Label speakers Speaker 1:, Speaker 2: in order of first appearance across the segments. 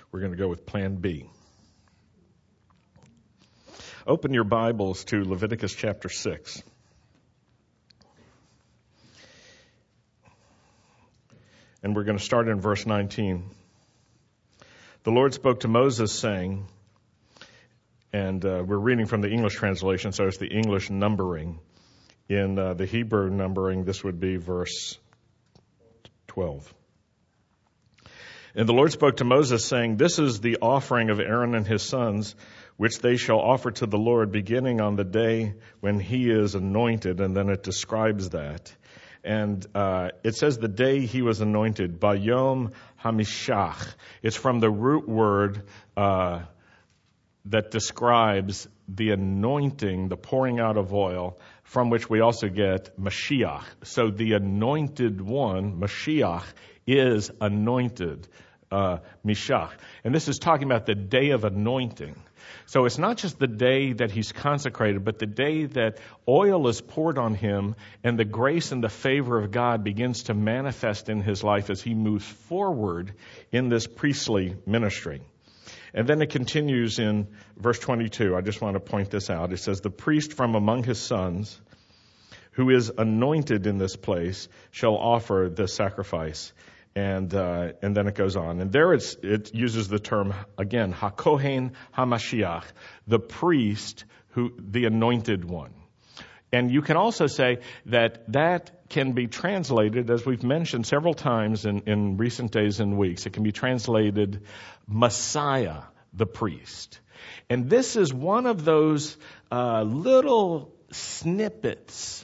Speaker 1: we're going to go with Plan B. Open your Bibles to Leviticus chapter 6. And we're going to start in verse 19. The Lord spoke to Moses, saying, and we're reading from the English translation, so it's the English numbering. In the Hebrew numbering, this would be verse 12. And the Lord spoke to Moses, saying, This is the offering of Aaron and his sons, which they shall offer to the Lord, beginning on the day when he is anointed. And then it describes that. And it says the day he was anointed, Bayom Hamishach. It's from the root word that describes the anointing, the pouring out of oil, from which we also get Mashiach. So the anointed one, Mashiach, is anointed, Mishach. And this is talking about the day of anointing. So it's not just the day that he's consecrated, but the day that oil is poured on him and the grace and the favor of God begins to manifest in his life as he moves forward in this priestly ministry. And then it continues in verse 22. I just want to point this out. It says, The priest from among his sons, who is anointed in this place, shall offer the sacrifice. And then it goes on. And there it uses the term, again, HaKohen HaMashiach, the priest, the anointed one. And you can also say that can be translated, as we've mentioned several times in recent days and weeks, it can be translated Messiah, the priest. And this is one of those little snippets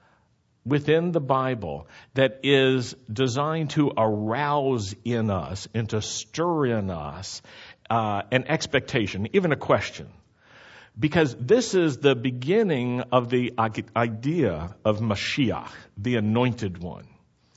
Speaker 1: within the Bible that is designed to arouse in us and to stir in us an expectation, even a question. Because this is the beginning of the idea of Mashiach, the anointed one.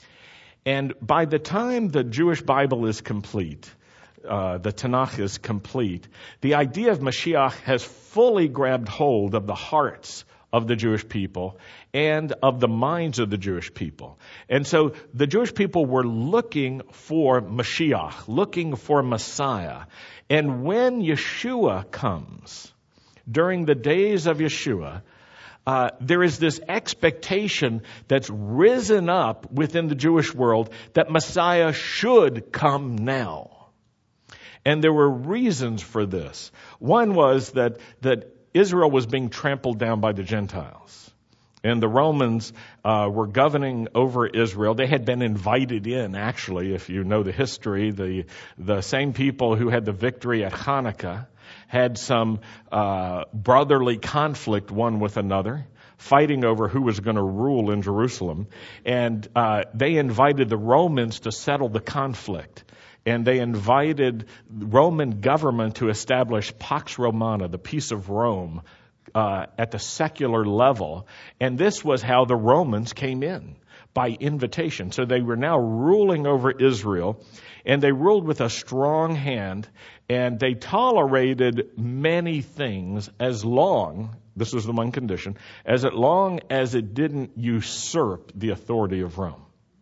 Speaker 1: And by the time the Jewish Bible is complete, the Tanakh is complete, the idea of Mashiach has fully grabbed hold of the hearts of the Jewish people and of the minds of the Jewish people. And so the Jewish people were looking for Mashiach, looking for Messiah. And when Yeshua comes, during the days of Yeshua, there is this expectation that's risen up within the Jewish world that Messiah should come now. And there were reasons for this. One was that Israel was being trampled down by the Gentiles. And the Romans were governing over Israel. They had been invited in, actually, if you know the history. The same people who had the victory at Hanukkah had some brotherly conflict one with another, fighting over who was going to rule in Jerusalem. And they invited the Romans to settle the conflict. And they invited Roman government to establish Pax Romana, the peace of Rome, at the secular level. And this was how the Romans came in, by invitation. So they were now ruling over Israel, and they ruled with a strong hand, and they tolerated many things as long, this was the one condition, as long as it didn't usurp the authority of Rome.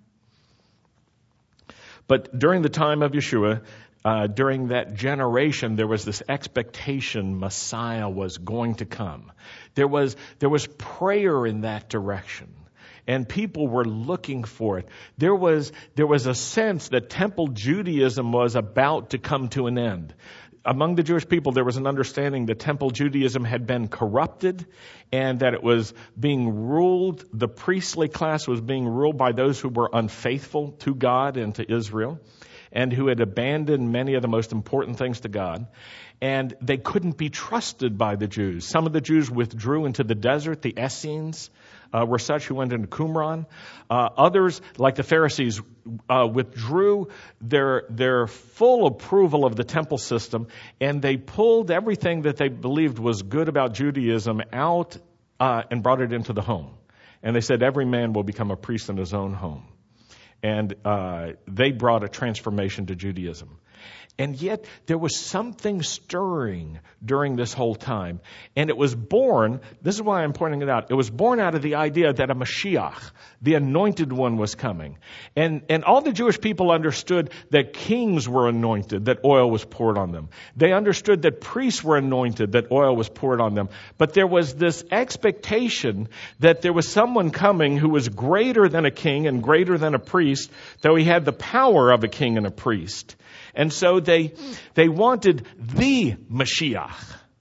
Speaker 1: But during the time of Yeshua, during that generation, there was this expectation Messiah was going to come. There was prayer in that direction, and people were looking for it. There was a sense that temple Judaism was about to come to an end. Among the Jewish people, there was an understanding that temple Judaism had been corrupted and that it was being ruled, the priestly class was being ruled by those who were unfaithful to God and to Israel and who had abandoned many of the most important things to God. And they couldn't be trusted by the Jews. Some of the Jews withdrew into the desert. The Essenes were such who went into Qumran. Others, like the Pharisees, withdrew their full approval of the temple system, and they pulled everything that they believed was good about Judaism out and brought it into the home. And they said every man will become a priest in his own home. And they brought a transformation to Judaism. And yet there was something stirring during this whole time. And it was born, this is why I'm pointing it out, it was born out of the idea that a Mashiach, the anointed one, was coming. And all the Jewish people understood that kings were anointed, that oil was poured on them. They understood that priests were anointed, that oil was poured on them. But there was this expectation that there was someone coming who was greater than a king and greater than a priest, though he had the power of a king and a priest. And so they wanted the Mashiach.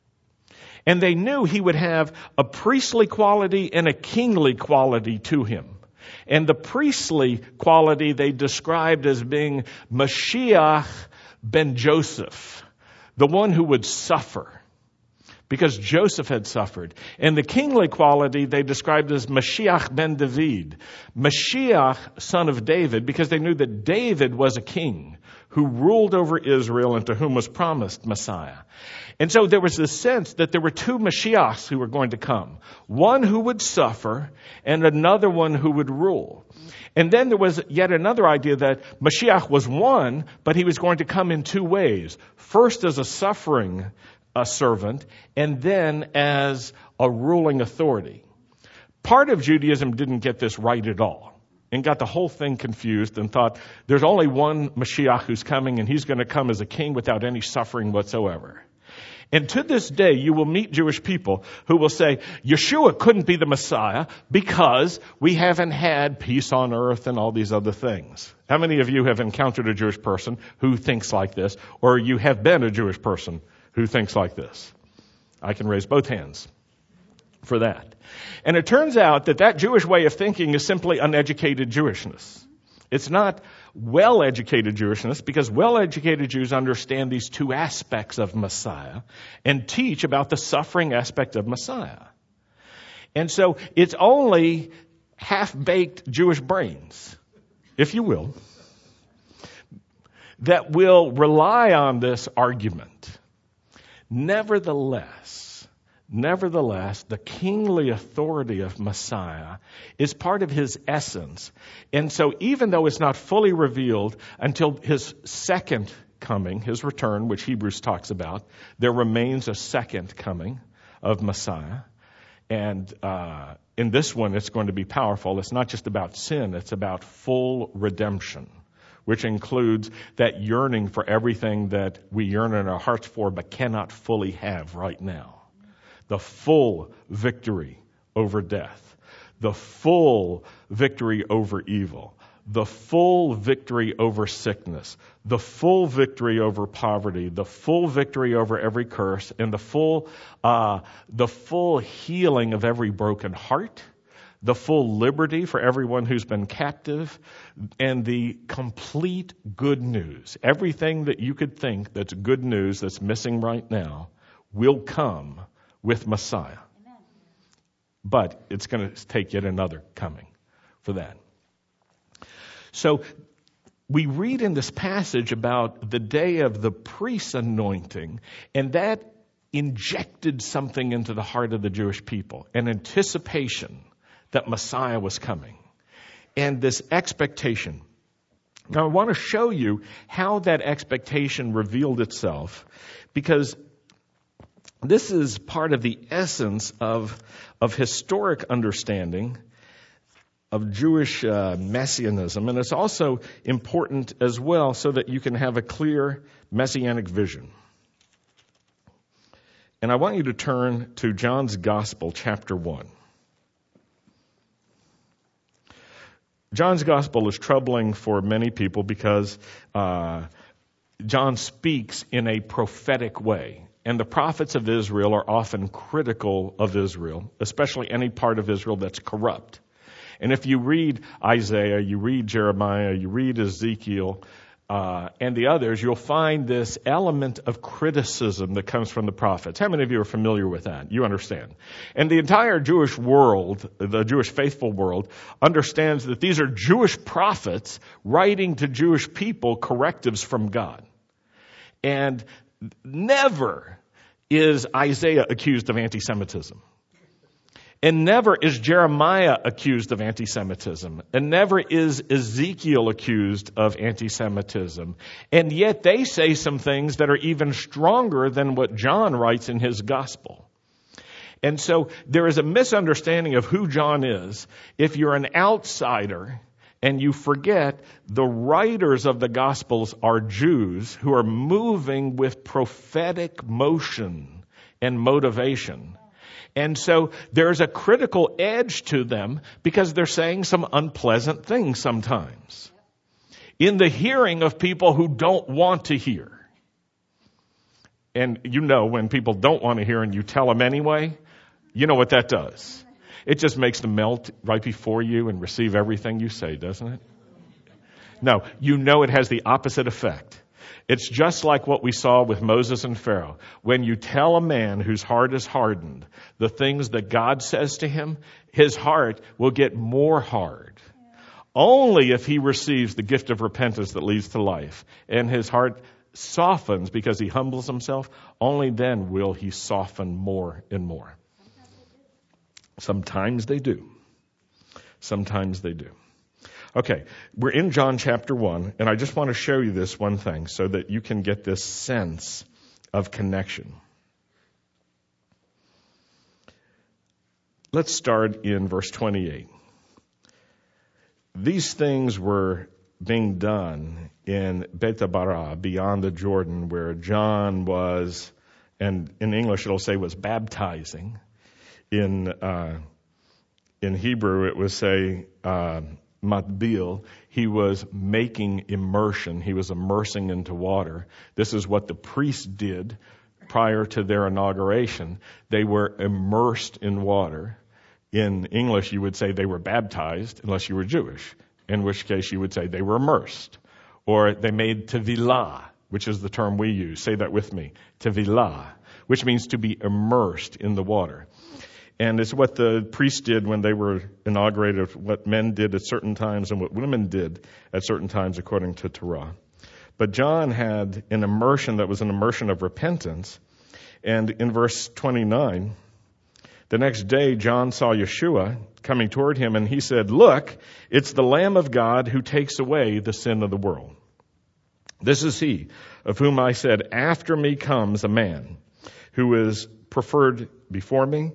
Speaker 1: And they knew he would have a priestly quality and a kingly quality to him. And the priestly quality they described as being Mashiach ben Joseph, the one who would suffer, because Joseph had suffered. And the kingly quality they described as Mashiach ben David, Mashiach, son of David, because they knew that David was a king who ruled over Israel and to whom was promised Messiah. And so there was this sense that there were two Mashiachs who were going to come. One who would suffer and another one who would rule. And then there was yet another idea that Mashiach was one, but he was going to come in two ways. First as a suffering servant, and then as a ruling authority. Part of Judaism didn't get this right at all and got the whole thing confused and thought there's only one Mashiach who's coming and he's going to come as a king without any suffering whatsoever. And to this day, you will meet Jewish people who will say, Yeshua couldn't be the Messiah because we haven't had peace on earth and all these other things. How many of you have encountered a Jewish person who thinks like this, or you have been a Jewish person who thinks like this? I can raise both hands for that. And it turns out that Jewish way of thinking is simply uneducated Jewishness. It's not well-educated Jewishness, because well-educated Jews understand these two aspects of Messiah and teach about the suffering aspect of Messiah. And so it's only half-baked Jewish brains, if you will, that will rely on this argument. Nevertheless, the kingly authority of Messiah is part of his essence. And so even though it's not fully revealed until his second coming, his return, which Hebrews talks about, there remains a second coming of Messiah. And in this one, it's going to be powerful. It's not just about sin. It's about full redemption, which includes that yearning for everything that we yearn in our hearts for but cannot fully have right now. The full victory over death, the full victory over evil, the full victory over sickness, the full victory over poverty, the full victory over every curse, and the full healing of every broken heart, the full liberty for everyone who's been captive, and the complete good news. Everything that you could think that's good news that's missing right now will come with Messiah. Amen. But it's going to take yet another coming for that. So we read in this passage about the day of the priest's anointing, and that injected something into the heart of the Jewish people, an anticipation that Messiah was coming, and this expectation. Now I want to show you how that expectation revealed itself, because this is part of the essence of historic understanding of Jewish messianism. And it's also important as well so that you can have a clear messianic vision. And I want you to turn to John's Gospel, chapter 1. John's Gospel is troubling for many people because John speaks in a prophetic way. And the prophets of Israel are often critical of Israel, especially any part of Israel that's corrupt. And if you read Isaiah, you read Jeremiah, you read Ezekiel, and the others, you'll find this element of criticism that comes from the prophets. How many of you are familiar with that? You understand. And the entire Jewish world, the Jewish faithful world, understands that these are Jewish prophets writing to Jewish people correctives from God. And never is Isaiah accused of anti-Semitism. And never is Jeremiah accused of anti-Semitism. And never is Ezekiel accused of anti-Semitism. And yet they say some things that are even stronger than what John writes in his gospel. And so there is a misunderstanding of who John is if you're an outsider and you forget the writers of the Gospels are Jews who are moving with prophetic motion and motivation. And so there's a critical edge to them because they're saying some unpleasant things sometimes in the hearing of people who don't want to hear. And you know when people don't want to hear and you tell them anyway, you know what that does. It just makes them melt right before you and receive everything you say, doesn't it? No, you know it has the opposite effect. It's just like what we saw with Moses and Pharaoh. When you tell a man whose heart is hardened the things that God says to him, his heart will get more hard. Only if he receives the gift of repentance that leads to life and his heart softens because he humbles himself, only then will he soften more and more. Sometimes they do. Sometimes they do. Okay, we're in John chapter 1, and I just want to show you this one thing so that you can get this sense of connection. Let's start in verse 28. These things were being done in Bethabara, beyond the Jordan, where John was, and in English it'll say was baptizing. In Hebrew, it would say matbil. He was making immersion. He was immersing into water. This is what the priests did prior to their inauguration. They were immersed in water. In English, you would say they were baptized, unless you were Jewish, in which case you would say they were immersed. Or they made tevilah, which is the term we use. Say that with me. Tevilah, which means to be immersed in the water. And it's what the priests did when they were inaugurated, what men did at certain times and what women did at certain times according to Torah. But John had an immersion that was an immersion of repentance. And in verse 29, the next day John saw Yeshua coming toward him, and he said, "Look, it's the Lamb of God who takes away the sin of the world. This is he of whom I said, after me comes a man who is preferred before me,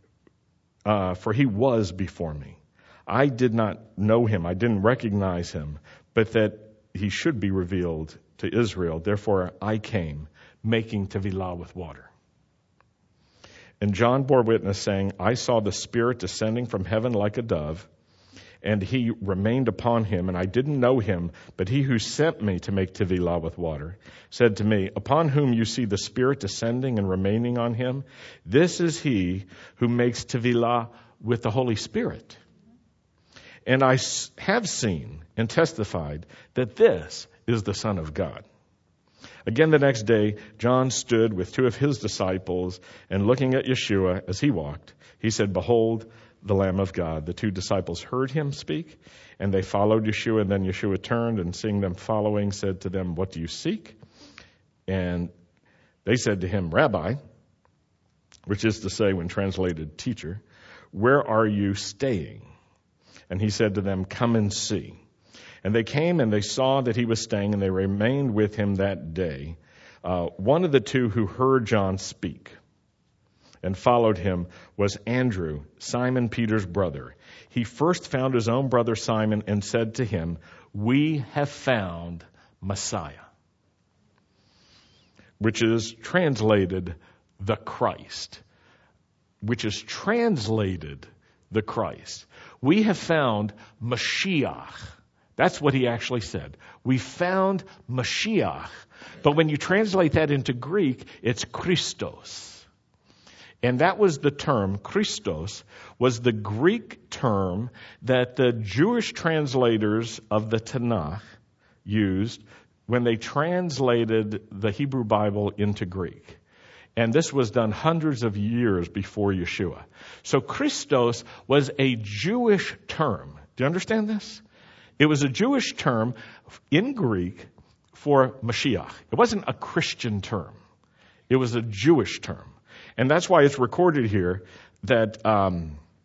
Speaker 1: for he was before me. I did not know him. I didn't recognize him, but that he should be revealed to Israel. Therefore I came, making tevilah with water." And John bore witness, saying, "I saw the Spirit descending from heaven like a dove, and he remained upon him, and I didn't know him, but he who sent me to make tevilah with water said to me, upon whom you see the Spirit descending and remaining on him, this is he who makes tevilah with the Holy Spirit. And I have seen and testified that this is the Son of God." Again the next day, John stood with two of his disciples, and looking at Yeshua as he walked, he said, "Behold, the Lamb of God." The two disciples heard him speak, and they followed Yeshua. And then Yeshua turned, and seeing them following, said to them, "What do you seek?" And they said to him, "Rabbi," which is to say, when translated, teacher, "where are you staying?" And he said to them, "Come and see." And they came and they saw that he was staying, and they remained with him that day. One of the two who heard John speak and followed him was Andrew, Simon Peter's brother. He first found his own brother Simon and said to him, "We have found Messiah," which is translated the Christ. Which is translated the Christ. We have found Mashiach. That's what he actually said. We found Mashiach. But when you translate that into Greek, it's Christos. And that was the term, Christos, was the Greek term that the Jewish translators of the Tanakh used when they translated the Hebrew Bible into Greek. And this was done hundreds of years before Yeshua. So Christos was a Jewish term. Do you understand this? It was a Jewish term in Greek for Mashiach. It wasn't a Christian term. It was a Jewish term. And that's why it's recorded here that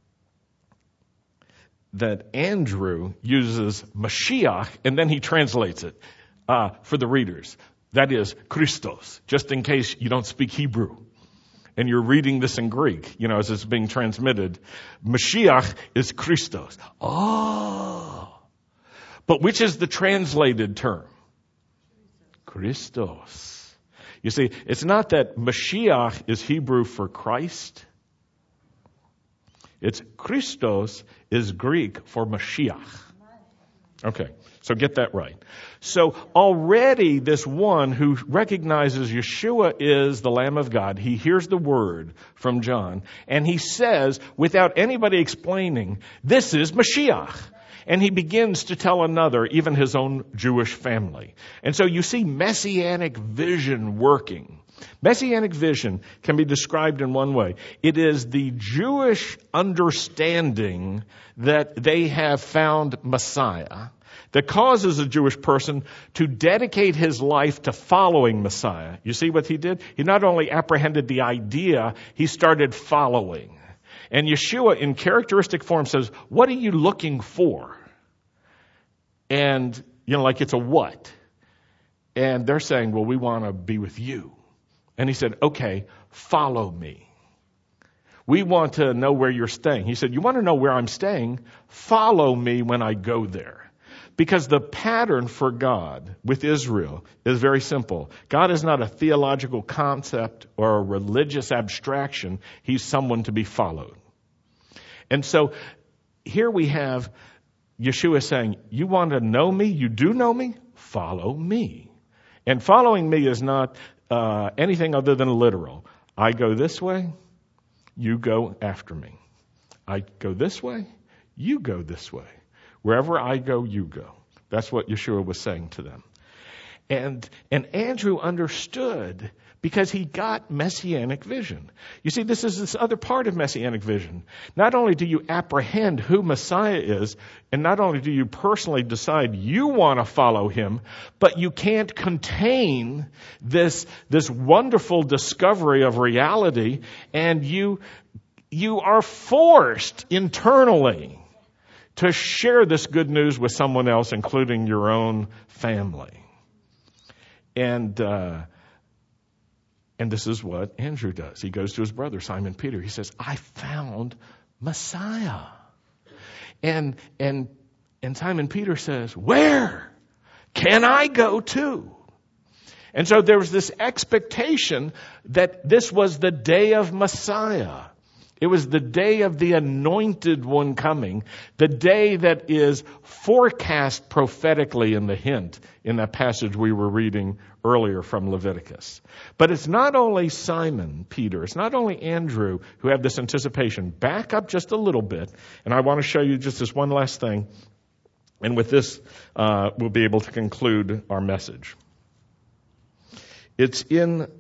Speaker 1: that Andrew uses Mashiach, and then he translates it for the readers. That is Christos, just in case you don't speak Hebrew and you're reading this in Greek, as it's being transmitted. Mashiach is Christos. Oh. But which is the translated term? Christos. You see, it's not that Mashiach is Hebrew for Christ. It's Christos is Greek for Mashiach. Okay, so get that right. So already this one who recognizes Yeshua is the Lamb of God, he hears the word from John, and he says, without anybody explaining, this is Mashiach. And he begins to tell another, even his own Jewish family. And so you see messianic vision working. Messianic vision can be described in one way. It is the Jewish understanding that they have found Messiah that causes a Jewish person to dedicate his life to following Messiah. You see what he did? He not only apprehended the idea, he started following. And Yeshua, in characteristic form, says, what are you looking for? And, like it's a what? And they're saying, well, we want to be with you. And he said, okay, follow me. We want to know where you're staying. He said, you want to know where I'm staying? Follow me when I go there. Because the pattern for God with Israel is very simple. God is not a theological concept or a religious abstraction. He's someone to be followed. And so here we have Yeshua saying, you want to know me? You do know me? Follow me. And following me is not anything other than literal. I go this way, you go after me. I go this way, you go this way. Wherever I go, you go. That's what Yeshua was saying to them. And Andrew understood because he got messianic vision. You see, this is this other part of messianic vision. Not only do you apprehend who Messiah is, and not only do you personally decide you want to follow him, but you can't contain this wonderful discovery of reality, and you are forced internally to share this good news with someone else, including your own family. And this is what Andrew does. He goes to his brother, Simon Peter. He says, I found Messiah. And Simon Peter says, where can I go to? And so there was this expectation that this was the day of Messiah. It was the day of the anointed one coming, the day that is forecast prophetically in the hint in that passage we were reading earlier from Leviticus. But it's not only Simon Peter, it's not only Andrew who have this anticipation. Back up just a little bit, and I want to show you just this one last thing. And with this, we'll be able to conclude our message. It's in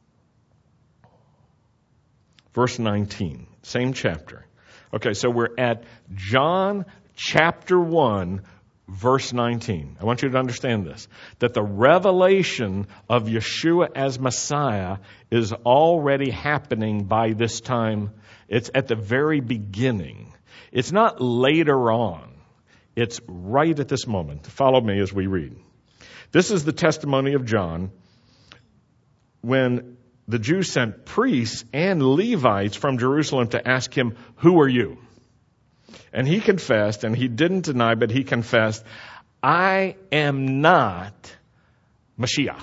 Speaker 1: verse 19, same chapter. Okay, so we're at John chapter 1, verse 19. I want you to understand this, that the revelation of Yeshua as Messiah is already happening by this time. It's at the very beginning. It's not later on. It's right at this moment. Follow me as we read. This is the testimony of John when the Jews sent priests and Levites from Jerusalem to ask him, who are you? And he confessed, and he didn't deny, but he confessed, I am not Mashiach.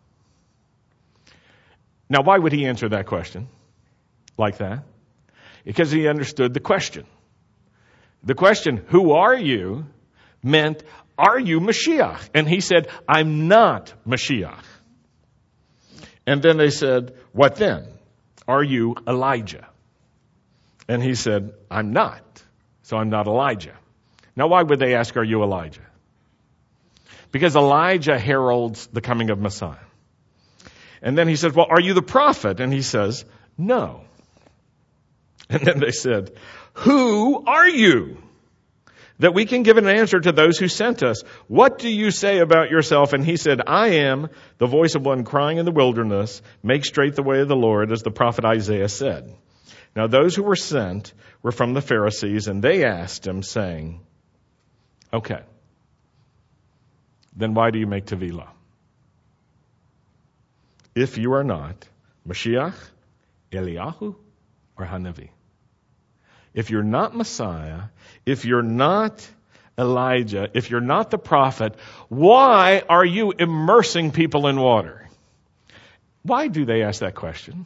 Speaker 1: Now, why would he answer that question like that? Because he understood the question. The question, who are you, meant, are you Mashiach? And he said, I'm not Mashiach. And then they said, what then? Are you Elijah? And he said, I'm not. So I'm not Elijah. Now, why would they ask, are you Elijah? Because Elijah heralds the coming of Messiah. And then he said, well, are you the prophet? And he says, no. And then they said, who are you? That we can give an answer to those who sent us. What do you say about yourself? And he said, I am the voice of one crying in the wilderness, make straight the way of the Lord, as the prophet Isaiah said. Now those who were sent were from the Pharisees, and they asked him, saying, okay, then why do you make Tevilah? If you are not Mashiach, Eliyahu, or Hanavi. If you're not Messiah, if you're not Elijah, if you're not the prophet, why are you immersing people in water? Why do they ask that question?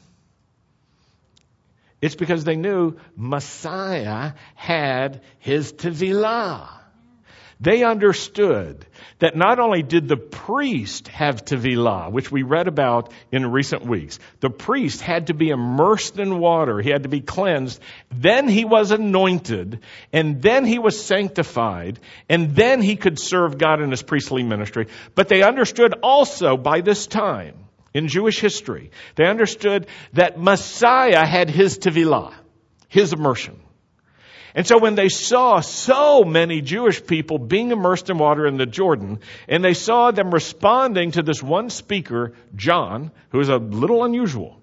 Speaker 1: It's because they knew Messiah had his Tevilah. They understood that not only did the priest have Tevilah, which we read about in recent weeks, the priest had to be immersed in water, he had to be cleansed, then he was anointed, and then he was sanctified, and then he could serve God in his priestly ministry. But they understood also by this time, in Jewish history, they understood that Messiah had his Tevilah, his immersion. And so when they saw so many Jewish people being immersed in water in the Jordan, and they saw them responding to this one speaker, John, who is a little unusual,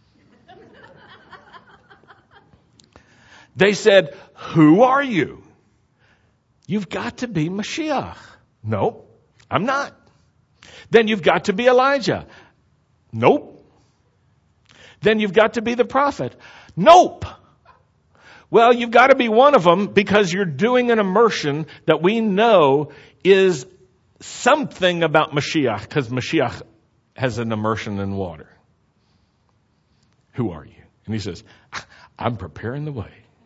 Speaker 1: they said, who are you? You've got to be Mashiach. No, I'm not. Then you've got to be Elijah. Nope. Then you've got to be the prophet. Nope. Well, you've got to be one of them because you're doing an immersion that we know is something about Mashiach, because Mashiach has an immersion in water. Who are you? And he says, I'm preparing the way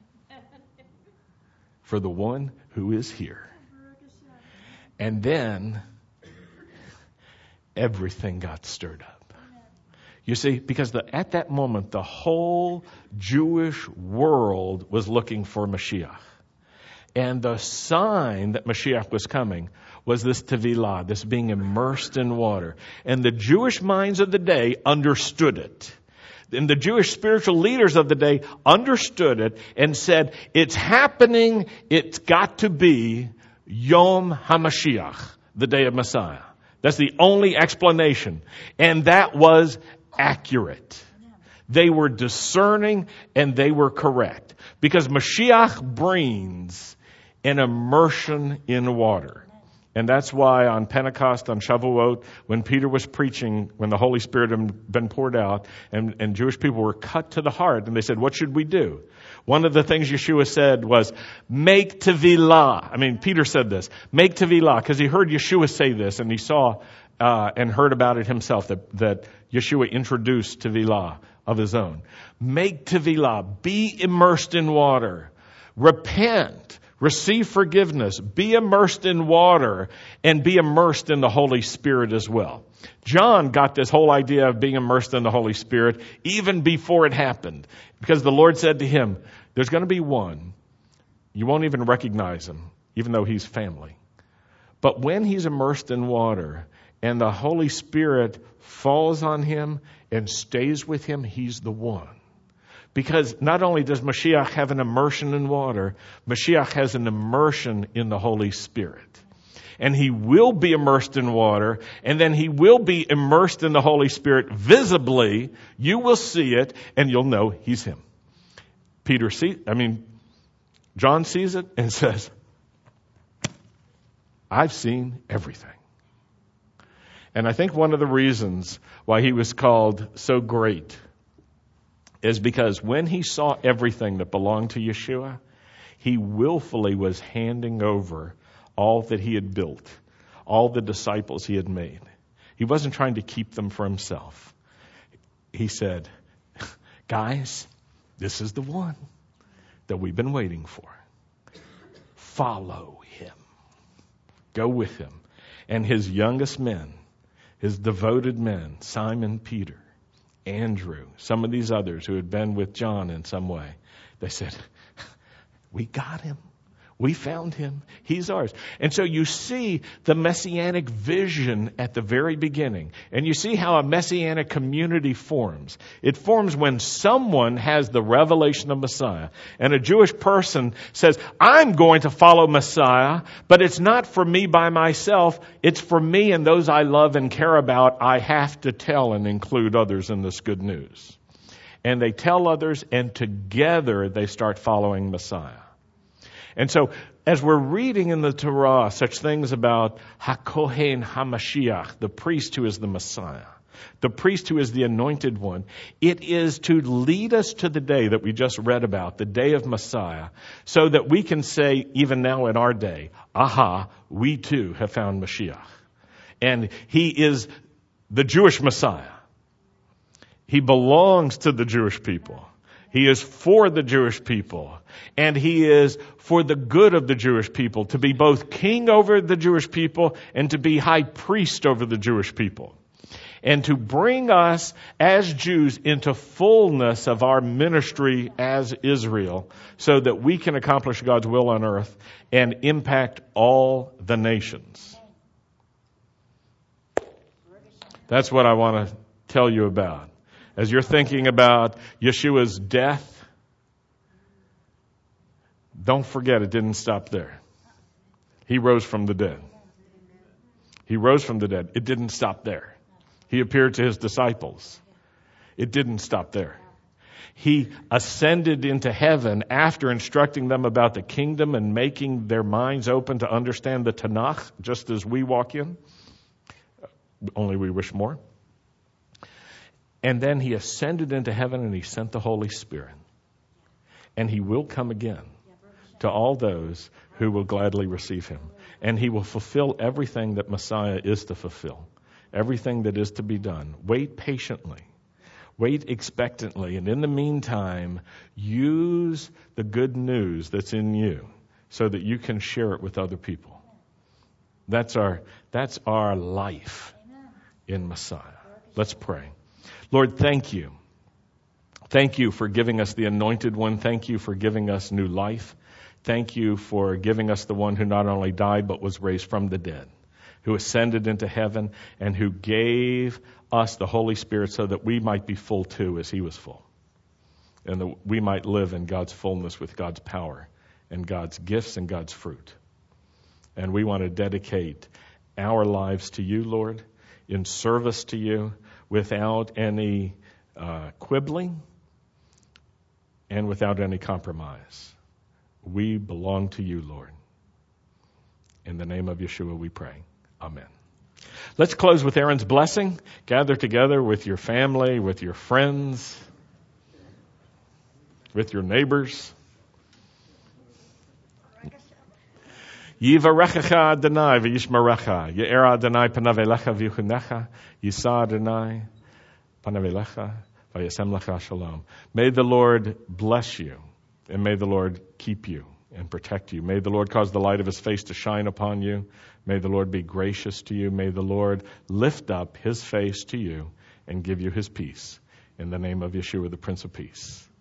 Speaker 1: for the one who is here. And then everything got stirred up. You see, because at that moment, the whole Jewish world was looking for Mashiach. And the sign that Mashiach was coming was this Tevilah, this being immersed in water. And the Jewish minds of the day understood it. And the Jewish spiritual leaders of the day understood it and said, it's happening, it's got to be Yom HaMashiach, the day of Messiah. That's the only explanation. And that was accurate. They were discerning and they were correct. Because Mashiach brings an immersion in water. And that's why on Pentecost, on Shavuot, when Peter was preaching, when the Holy Spirit had been poured out, and Jewish people were cut to the heart, and they said, what should we do? One of the things Yeshua said was, make Tevilah. I mean, Peter said this, make Tevilah, because he heard Yeshua say this, and he saw and heard about it himself, that Yeshua introduced Tevilah of his own. Make Tevilah, be immersed in water, repent, receive forgiveness, be immersed in water, and be immersed in the Holy Spirit as well. John got this whole idea of being immersed in the Holy Spirit even before it happened, because the Lord said to him, there's going to be one, you won't even recognize him, even though he's family. But when he's immersed in water, and the Holy Spirit falls on him and stays with him, he's the one. Because not only does Mashiach have an immersion in water, Mashiach has an immersion in the Holy Spirit. And he will be immersed in water, and then he will be immersed in the Holy Spirit visibly. You will see it, and you'll know he's him. John sees it and says, I've seen everything. And I think one of the reasons why he was called so great is because when he saw everything that belonged to Yeshua, he willfully was handing over all that he had built, all the disciples he had made. He wasn't trying to keep them for himself. He said, guys, this is the one that we've been waiting for. Follow him. Go with him. And his youngest men, his devoted men, Simon Peter, Andrew, some of these others who had been with John in some way, they said, we got him. We found him. He's ours. And so you see the messianic vision at the very beginning. And you see how a messianic community forms. It forms when someone has the revelation of Messiah. And a Jewish person says, I'm going to follow Messiah, but it's not for me by myself. It's for me and those I love and care about. I have to tell and include others in this good news. and they tell others, and together they start following Messiah. And so, as we're reading in the Torah such things about HaKohen HaMashiach, the priest who is the Messiah, the priest who is the anointed one, it is to lead us to the day that we just read about, the day of Messiah, so that we can say, even now in our day, aha, we too have found Mashiach. And he is the Jewish Messiah. He belongs to the Jewish people. He is for the Jewish people. And he is for the good of the Jewish people, to be both king over the Jewish people and to be high priest over the Jewish people. And to bring us as Jews into fullness of our ministry as Israel, so that we can accomplish God's will on earth and impact all the nations. That's what I want to tell you about. As you're thinking about Yeshua's death, don't forget it didn't stop there. He rose from the dead. He rose from the dead. It didn't stop there. He appeared to his disciples. It didn't stop there. He ascended into heaven after instructing them about the kingdom and making their minds open to understand the Tanakh, just as we walk in. Only we wish more. And then he ascended into heaven and he sent the Holy Spirit. And he will come again to all those who will gladly receive him. And he will fulfill everything that Messiah is to fulfill. Everything that is to be done. Wait patiently. Wait expectantly. And in the meantime, use the good news that's in you so that you can share it with other people. That's our life in Messiah. Let's pray. Lord, thank you. Thank you for giving us the anointed one. Thank you for giving us new life. Thank you for giving us the one who not only died but was raised from the dead, who ascended into heaven, and who gave us the Holy Spirit so that we might be full too as he was full, and that we might live in God's fullness with God's power and God's gifts and God's fruit. And we want to dedicate our lives to you, Lord, in service to you, without any quibbling and without any compromise. We belong to you, Lord. In the name of Yeshua we pray. Amen. Let's close with Aaron's blessing. Gather together with your family, with your friends, with your neighbors. Yivarechecha Adonai v'yishmerecha. Ye'era Adonai panav elecha v'yichunecha. Yisa Adonai panav elecha v'yasem lecha shalom. May the Lord bless you, and may the Lord keep you and protect you. May the Lord cause the light of his face to shine upon you. May the Lord be gracious to you. May the Lord lift up his face to you and give you his peace. In the name of Yeshua, the Prince of Peace.